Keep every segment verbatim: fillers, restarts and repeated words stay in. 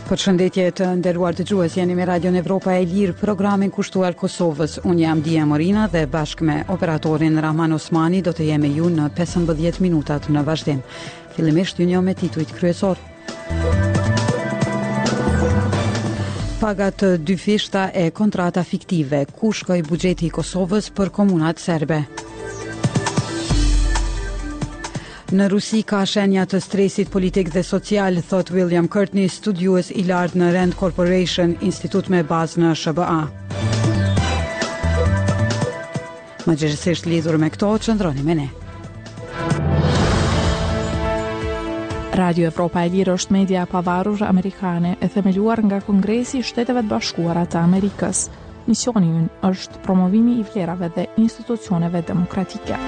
Përshëndetje të nderuar dëgjues, jeni me Radion Evropa e Lirë, programin kushtuar Kosovës. Unë jam Dia Morina dhe bashkë me operatorin Rahman Osmani do të jemi ju në pesëmbëdhjetë minutat në vazhdim. Fillimisht ju njoh me titujt kryesor. Pagat dyfishta e kontrata fiktive, ku shkoi buxheti i Kosovës për komunat serbe. Në Rusi ka shenja të stresit politik dhe social, thot William Courtney, studiues i lartë në Rand Corporation, institut me bazë në S B A. Më gjithësisht lidhur me këto, qëndroni me ne. Radio Evropa e Lirë është media pavarur amerikane e themeluar nga Kongresi i Shteteve të Bashkuara të Amerikës. Misioni ynë është promovimi i vlerave dhe institucioneve demokratike.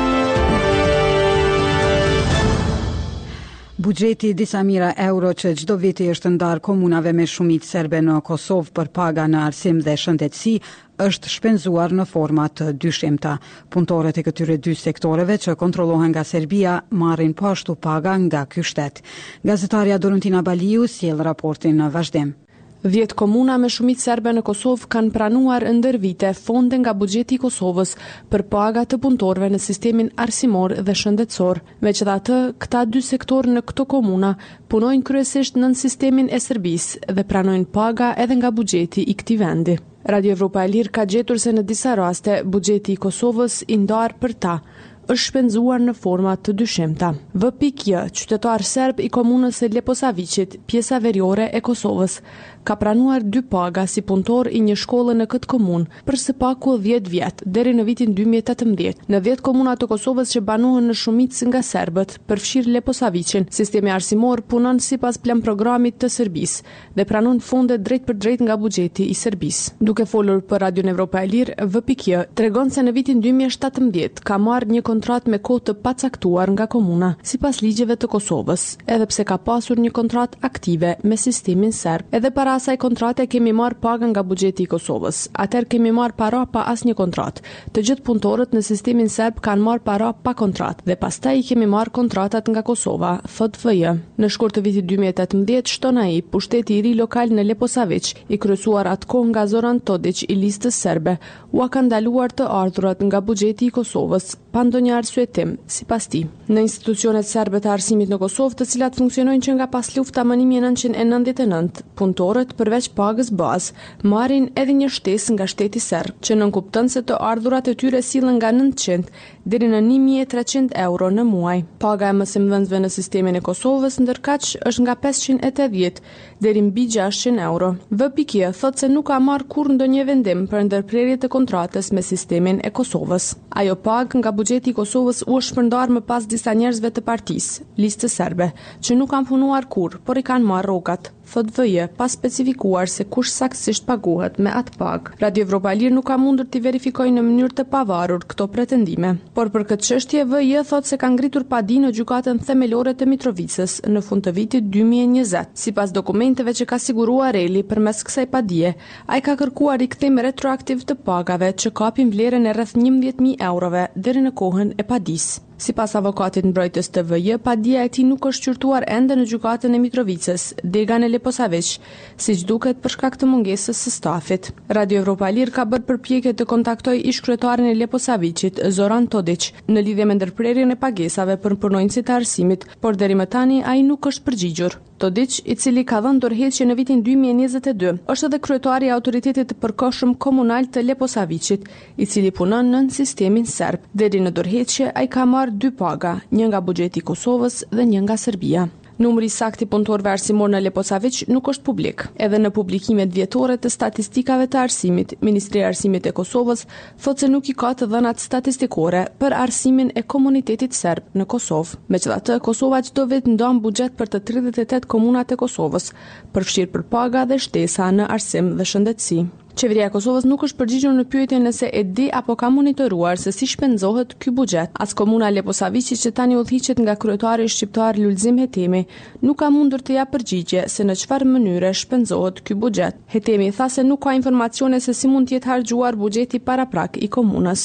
Buxheti disa mijëra euro që çdo vit i është ndarë komunave me shumicë serbe në Kosovë për paga në arsim dhe shëndetësi është shpenzuar në forma të dyshimta. Punëtorët e këtyre dy sektoreve që kontrollohen nga Serbia marrin po ashtu paga nga ky shtet. Gazetarja Dorontina Baliu sjell raportin në vazhdim. Dhjetë komuna me shumicë serbe në Kosovë kanë pranuar ndër vite fonde nga buxheti i Kosovës për paga të punëtorëve në sistemin arsimor dhe shëndetësor. Megjithatë, këta dy sektorë në këto komuna punojnë kryesisht nën sistemin e Serbisë dhe pranojnë paga edhe nga buxheti i këtij vendi. Radio Evropa e Lirë ka gjetur se në disa raste buxheti i Kosovës i ndarë për ta është shpenzuar në forma të dyshimta. V. J, qytetar serb i komunës së Leposaviçit, pjesa veriore e Kosovës, ka pranuar dy paga si punëtor i një shkolle në këtë komunë për së paku dhjetë vjet deri në vitin dy mijë e tetëmbëdhjetë. Në dhjetë komuna të Kosovës që banohen në shumicë nga serbët, përfshir Leposaviçin, sistemi arsimor punon sipas plan programit të Serbisë dhe pranon fonde drejt për drejt nga buxheti i Serbisë. Duke folur për Radion Evropa e Lirë, V. J tregon se në vitin dy mijë e shtatëmbëdhjetë ka marrë një kontrat me kohë të pacaktuar nga komuna, sipas ligjeve të Kosovës, edhe pse ka pasur një kontrat aktive me sistemin serb. Edhe para asaj kontrate kemi marrë paga nga buxheti i Kosovës. Atëherë kemi marrë para pa asnjë kontratë. Të gjithë punëtorët në sistemin serb kanë marrë para pa kontratë dhe pastaj i kemi marrë kontratat nga Kosova, thot V J. Në shkurt të vitit dy mijë e tetëmbëdhjetë, shton ai pushteti i ri lokal në Leposavić, i kryesuar atkoh nga Zoran Todić i listës serbe, u ka ndaluar të ardhurat nga buxheti i Kosovës pa ndonjë arsye tim, sipas tij. Në institucionet serbe të arsimit në Kosovë, të cilat funksionojnë që nga pas lufta më një mijë e nëntëqind e nëntëdhjetë e nëntë, punëtorët përveç pagës bazë marrin edhe një shtesë nga shteti serb, që nënkupton se të ardhurat e tyre sillen nga nëntëqind deri në një mijë e treqind euro në muaj. Paga e mësimdhënësve në sistemin e Kosovës ndërkaq është nga pesëqind e tetëdhjetë deri mbi gjashtëqind euro. V. J thotë se nuk ka marrë kurrë ndonjë vendim për ndërprerje të kontratës me sistemin e Kosovës. Ajo pagë nga buxheti i Kosovës u është shpërndarë më pas disa njerëzve të partisë, listës serbe, që nuk kanë punuar kurrë, por i kanë marrë rrogat, thot V J, pa specifikuar se kush saktësisht paguhet me atë pagë. Radio Evropa e Lirë nuk ka mundur të verifikojë në mënyrë të pavarur këto pretendime, por për këtë çështje V J thotë se ka ngritur padi në gjykatën themelore të Mitrovicës në fund të vitit dy mijë e njëzet. Sipas dokumenteve që ka siguruar Reli përmes kësaj padie, ai ka kërkuar rikthim retroaktiv të pagave që kapin vlerën e rreth njëmbëdhjetë mijë eurove deri në kohën e padisë. Sipas avokatit mbrojtës të V J, padia e tij nuk është qyrtuar ende në gjykatën e Mitrovicës, dega në Leposavić, siç duket për shkak të mungesës së stafit. Radio Evropa e Lirë ka bërë përpjekje të kontaktojë ish-kryetarin e Leposavićit, Zoran Todić, në lidhje me ndërprerjen e pagesave për punonjësit e arsimit, por deri më tani ai nuk është përgjigjur. Todić, i cili ka dhënë dorëheqje në vitin dy mijë e njëzet e dy, është edhe kryetari i autoritetit të përkohshëm komunal të Leposavićit, i cili punon nën sistemin serb. Deri në dorëheqje ai ka marrë dy paga, një nga buxheti i Kosovës dhe një nga Serbia. Numri saktë i punëtorëve arsimor në Leposavić nuk është publik. Edhe në publikimet vjetore të statistikave të arsimit, Ministria e Arsimit e Kosovës thotë se nuk i ka të dhënat statistikore për arsimin e komunitetit serb në Kosovë. Megjithatë, Kosova çdo vit ndon buxhet për të tridhjetë e tetë komunat e Kosovës, përfshirë për paga dhe shtesa në arsim dhe shëndetësi. Qeveria e Kosovës nuk është përgjigjur në pyetjen nëse e di apo ka monitoruar se si shpenzohet ky buxhet. As komuna Leposavići, që tani udhëhiqet nga kryetari shqiptar Lulzim Hetemi, nuk ka mundur të japë përgjigje se në çfarë mënyre shpenzohet ky buxhet. Hetemi tha se nuk ka informacione se si mund të jetë harxhuar buxheti paraprak i komunës.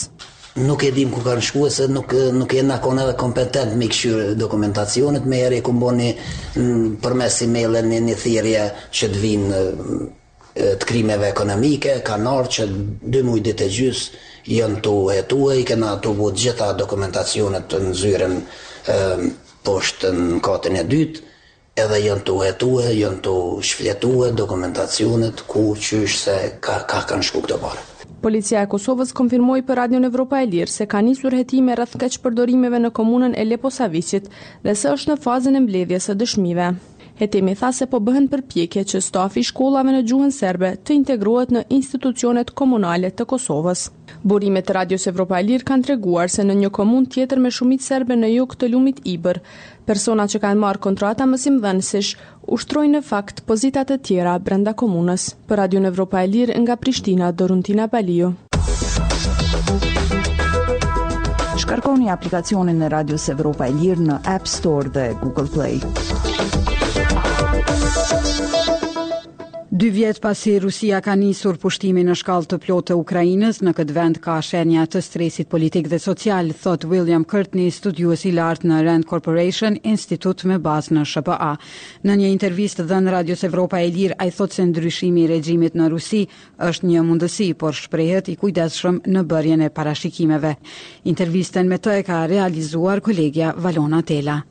nuk e dim ku kanë shkuar se nuk nuk jena kon edhe kompetent me këshyr dokumentacionet me eri ku boni përmes emailën një, një thirrje që të vinë të krimeve ekonomike, kanë ardhur që dy muaj ditë e gjys janë tu hetua, i kena tu bu gjitha dokumentacionet në zyrën poshtë në katën e dytë, edhe janë tu hetua, janë tu shfletua dokumentacionet ku qysh se ka, ka kanë shku këto parë. Policia e Kosovës konfirmoi për Radion Evropa e Lirë se ka nisur hetime rreth keqpërdorimeve në komunën e Leposaviçit dhe se është në fazën e mbledhjes së dëshmive. Hetimi tha se po bëhen përpjekje që stafi i shkollave në gjuhën serbe të integrohet në institucionet komunale të Kosovës. Burimet të Radios Evropa e Lirë kanë treguar se në një komunë tjetër me shumicë serbe në jug të lumit Ibër, persona që kanë marrë kontrata mësimdhënësish ushtrojnë në fakt pozita të tjera brenda komunës. Për Radion Evropa e Lirë nga Prishtina, Doruntina Baliu. Shkarkoni aplikacionin e Radios Evropa e Lirë në App Store dhe Google Play. Dy vjet pasi Rusia ka nisur pushtimin në shkallë të plotë të Ukrainës, në këtë vend ka shenja të stresit politik dhe social, thot William Courtney, studiues i lartë në Rand Corporation, institut me bazë në S H P A. Në një intervistë dhënë Radios Evropa e Lirë, ai thot se ndryshimi i regjimit në Rusi është një mundësi, por shprehet i kujdesshëm në bërjen e parashikimeve. Intervistën me të e ka realizuar kolegja Valona Tela.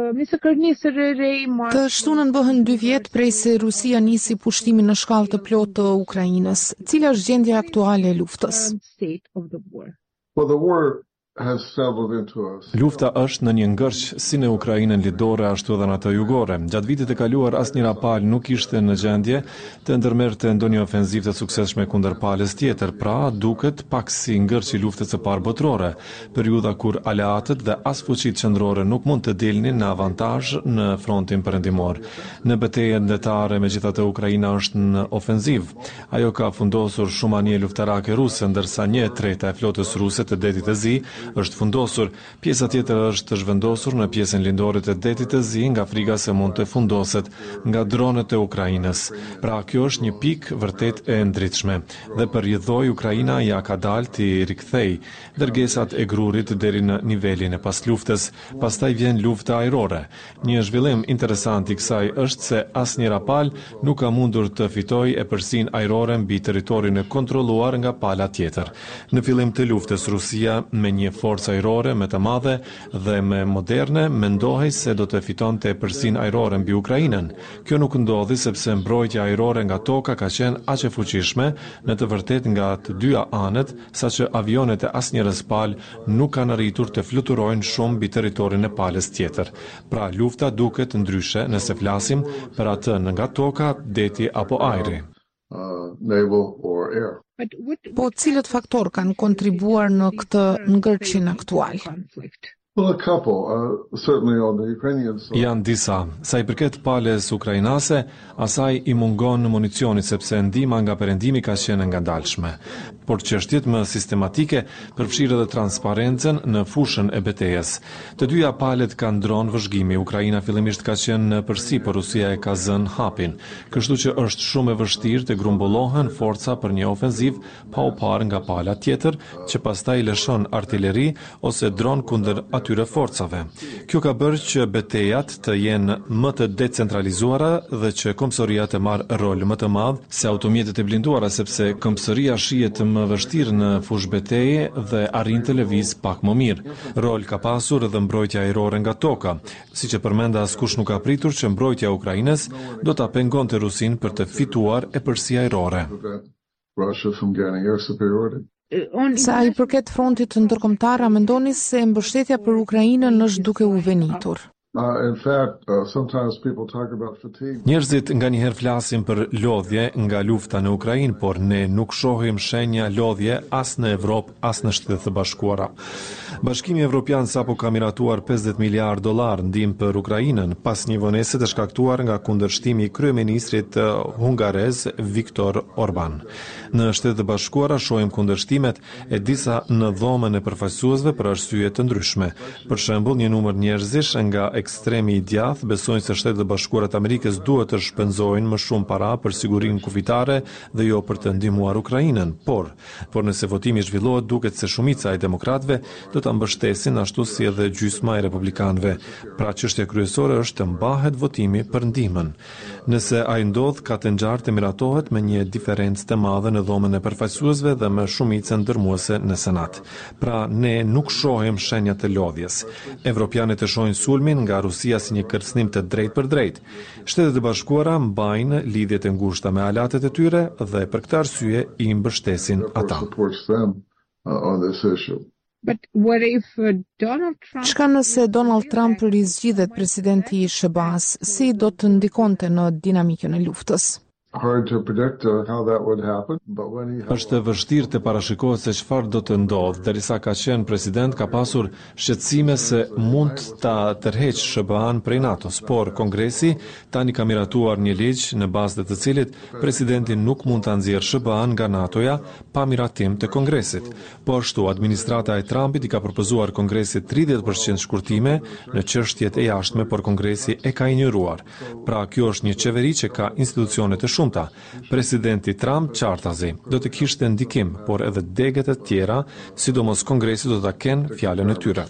Të shtunën bëhen dy vjet prej se Rusia nisi pushtimin në shkallë të plotë të Ukrainës. Cila është gjendja aktuale e luftës? Lufta është në një ngërç si në Ukrainën lidore ashtu edhe në atë jugore. Gjatë vitit e kaluar asnjëra palë nuk ishte në gjendje të ndërmerrte ndonjë ofenzivë të suksesshme kundër palës tjetër, pra duket pak si ngërçi i luftës së parë botërore, periudha kur aleatët dhe as fuqitë qendrore nuk mund të dilnin në avantazh në frontin perëndimor. Në betejën ndërtare megjithatë Ukraina është në ofenzivë. Ajo ka fundosur shumë anije luftarake ruse, ndërsa një treta e flotës ruse të detit të Zi është fundosur. Pjesa tjetër është zhvendosur në pjesën lindore të detit të Zi nga frika se mund të fundoset nga dronet e Ukrainës. Pra kjo është një pikë vërtet e ndritshme dhe për rrjedhoi Ukraina ja ka dalë të rikthej dërgesat e grurit deri në nivelin e pasluftës. Pastaj vjen lufta ajrore. Një zhvillim interesant i kësaj është se asnjëra palë nuk ka mundur të fitojë e përsinë ajrore mbi territorin e kontrolluar nga pala tjetër. Në fillim të luftës Rusia me një forcë ajrore më të madhe dhe më moderne mendohej se do të fitonte përsinë ajrore mbi Ukrainën. Kjo nuk ndodhi sepse mbrojtja ajrore nga toka ka qenë aq e fuqishme në të vërtetë nga të dyja anët, saqë avionet e asnjëres palë nuk kanë arritur të fluturojnë shumë mbi territorin e palës tjetër. Pra lufta duket ndryshe nëse flasim për atë nga toka, deti apo ajri. Uh, naval or air. Po cilët faktor kanë kontribuar në këtë ngërçin aktual? Well, a couple, uh, certainly on the Ukrainian side. Janë disa. Sa i përket palës ukrainase, asaj i mungon municioni sepse ndihma nga perëndimi ka qenë ngadalshme. Por çështjet më sistematike përfshirë edhe transparencën në fushën e betejës. Të dyja palët kanë dronë vëzhgimi. Ukraina fillimisht ka qenë në përsi, por Rusia e ka zënë hapin. Kështu që është shumë e vështirë të grumbullohen forca për një ofenziv pa u parë nga pala tjetër, që pastaj lëshon artilleri ose dron kundër atyre forcave. Kjo ka bërë që betejat të jenë më të decentralizuara dhe që kombësoria të marrë rol më të madh se automjetet e blinduara, sepse kombësoria shihet më vështirë në fushë beteje dhe arrin të lëviz pak më mirë. Rol ka pasur edhe mbrojtja ajrore nga toka, siç e përmenda askush nuk ka pritur që mbrojtja e Ukrainës do ta pengonte Rusin për të fituar e përsi ajrore. Russia from gaining air superiority. Sa i përket frontit ndërkombëtar, a mendoni se mbështetja për Ukrainën është duke u venitur? Uh, in fact, uh, sometimes people talk about fatigue. Njerëzit nganjëherë flasin për lodhje nga lufta në Ukrainë, por ne nuk shohim shenja lodhje as në Evropë, as në Shtetet e Bashkuara. Bashkimi Evropian sapo ka miratuar pesëdhjetë miliardë dollar ndihmë për Ukrainën, pas një vonese të shkaktuar nga kundërshtimi i kryeministrit hungarez Viktor Orban. Në Shtetet e Bashkuara shohim kundërshtimet e disa në dhomën e përfaqësuesve për arsye të ndryshme. Për shembull, një numër njerëzish nga ekstremi i djathtë besojnë se Shtetet e Bashkuara të Amerikës duhet të shpenzojnë më shumë para për sigurinë kufitare dhe jo për të ndihmuar Ukrainën, por por nëse votimi zhvillohet, duket se shumica e demokratëve do ta mbështesin ashtu si edhe gjysma e republikanëve. Pra çështja kryesore është të mbahet votimi për ndihmën. Nëse ai ndodh, ka të ngjartë të miratohet me një diferencë të madhe në dhomën e përfaqësuesve dhe me shumicën ndërmuese në Senat. Pra ne nuk shohim shenja të lodhjes. Evropianët e shohin sulmin nga Rusia si një kërcënim të drejtë për drejtë. Shtetet e Bashkuara mbajnë lidhjet e ngushta me aleatet e tyre dhe për këtë arsye i mbështesin ata. But what if uh, Donald Trump... Çka nëse Donald Trump rizgjidhet presidenti i S B A-s, si do të ndikonte në dinamikën e luftës? Hard to predict uh, how that would happen, but when he Është vështirë të parashikohet se çfarë do të ndodhë, derisa ka qenë president ka pasur shqetësime se mund ta tërheqë S B A-n prej NATO-s, por Kongresi tani ka miratuar një ligj në bazë të të cilit presidenti nuk mund ta nxjerrë S B A-n nga NATO-ja pa miratim të Kongresit. Po ashtu, administrata e Trumpit i ka propozuar Kongresit tridhjetë përqind shkurtime në çështjet e jashtme, por Kongresi e ka injoruar. Pra, kjo është një qeveri që ka institucione të shumta. Presidenti Trump qartazi do të kishte ndikim, por edhe degët e tjera, sidomos Kongresi do ta kenë fjalën e tyre.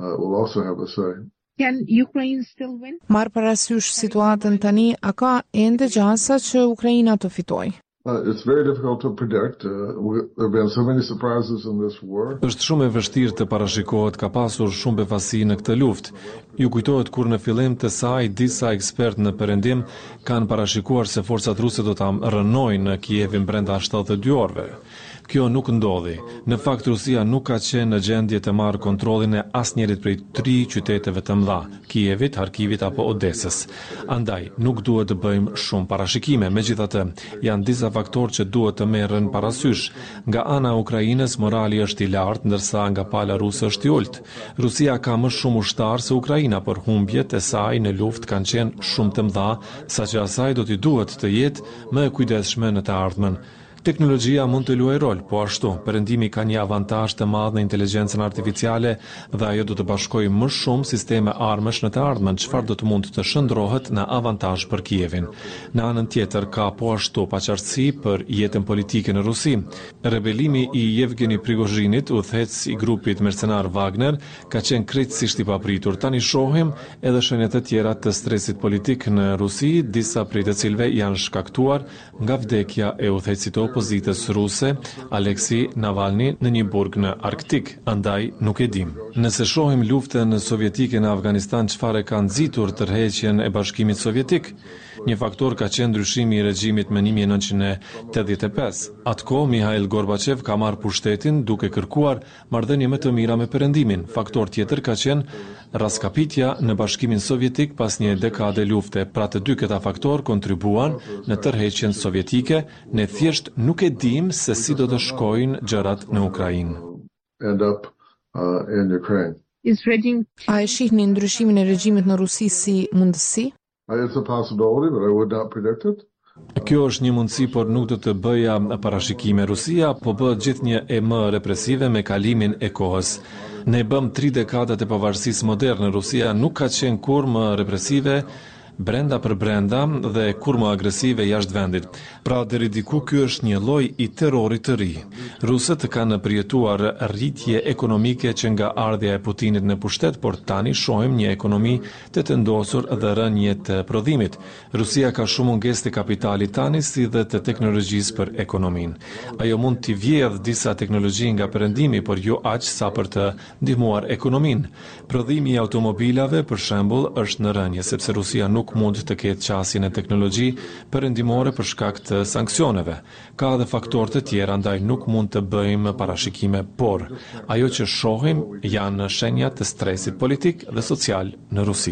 Can Ukraine still win? Marr parasysh situatën tani, a ka ende gjasa që Ukraina të fitojë? Uh, it's very difficult to predict. Uh, there have been so many surprises in this war. Është shumë e vështirë të parashikohet, ka pasur shumë befasi në këtë luftë. Ju kujtohet kur në fillim të saj disa ekspertë në perëndim kanë parashikuar se forcat ruse do ta rënojnë në Kievin brenda shtatëdhjetë e dy orëve. Kjo nuk ndodhi. Në fakt, Rusia nuk ka qenë në gjendje të marrë kontrollin e asnjërit prej tri qyteteve të mëdha, Kievit, Harkivit apo Odesës. Andaj, nuk duhet të bëjmë shumë parashikime. Megjithatë, janë disa faktorë që duhet të merren parasysh. Nga ana e Ukrainës morali është i lartë, ndërsa nga pala ruse është i ulët. Rusia ka më shumë ushtar se Ukraina, por humbjet e saj në luftë kanë qenë shumë të mëdha, saqë asaj do t'i duhet të jetë më e kujdesshme në të ardhmen. Teknologjia mund të luajë rol, po ashtu, perëndimi ka një avantazh të madh në inteligjencën artificiale dhe ajo do të bashkojë më shumë sisteme armësh në të ardhmen, çfarë do të mund të shndrohet në avantazh për Kievin. Në anën tjetër ka po ashtu paqartësi për jetën politike në Rusi. Rebelimi i Yevgeni Prigozhinit, udhëhec i grupit mercenar Wagner, ka qenë krejtësisht i papritur. Tani shohim edhe shenjat e tjera të stresit politik në Rusi, disa prej të cilëve janë shkaktuar nga vdekja e udhëhecit opozitës ruse, Aleksej Navalny, në një burg në Arktik, andaj nuk e dim. Nëse shohim luftën sovjetike në Afganistan, çfarë ka nxitur tërheqjen e Bashkimit Sovjetik? Një faktor ka qenë ndryshimi i regjimit me një mijë e nëntëqind e tetëdhjetë e pesë. Atkoh Mikhail Gorbachev ka marrë pushtetin duke kërkuar marrëdhënie më të mira me perëndimin. Faktor tjetër ka qenë raskapitja në Bashkimin Sovjetik pas një dekade lufte. Pra të dy këta faktor kontribuan në tërheqjen sovjetike. Ne thjesht nuk e dim se si do të shkojnë gjërat në Ukrainë. End up uh, in Ukraine. Is regime... A e shihni ndryshimin e regjimit në Rusi si mundësi? It's a possibility, but I would not predict it. Kjo është një mundësi, por nuk do të bëja parashikime. Rusia po bëhet gjithnjë e më represive me kalimin e kohës. Ne bëm tri dekadat e pavarësisë moderne. Rusia nuk ka qenë kur më represive brenda për brenda dhe kur më agresive jashtë vendit. Pra deri diku ky është një lloj i terrorit të ri. Rusët kanë përjetuar rritje ekonomike që nga ardhja e Putinit në pushtet, por tani shohim një ekonomi të tëndosur dhe rënje të prodhimit. Rusia ka shumë mungesë të kapitalit tani si dhe të teknologjisë për ekonominë. Ajo mund t'i vjedhë disa teknologji nga perëndimi, por jo aq sa për të ndihmuar ekonominë. Prodhimi i automobilave, për shembull, është në rënje sepse Rusia nuk mund të ketë qasjen e teknologji perëndimore për shkak të sanksioneve. Ka edhe faktorë të tjera, ndaj nuk mund të bëjmë parashikime, por ajo që shohim janë shenja të stresit politik dhe social në Rusi.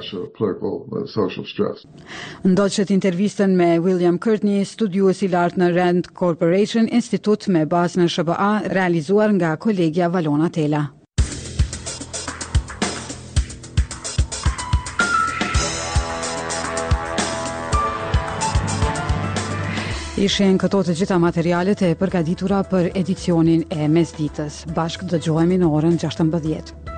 Ndoqët intervistën me William Courtney, studiues i lartë në Rand Corporation, institut me bazë në S B A, realizuar nga kolegja Valona Tela. Ishen këto të gjitha materialet e përgatitura për edicionin e mesditës. Bashkë dëgjohemi në orën gjashtëmbëdhjetë.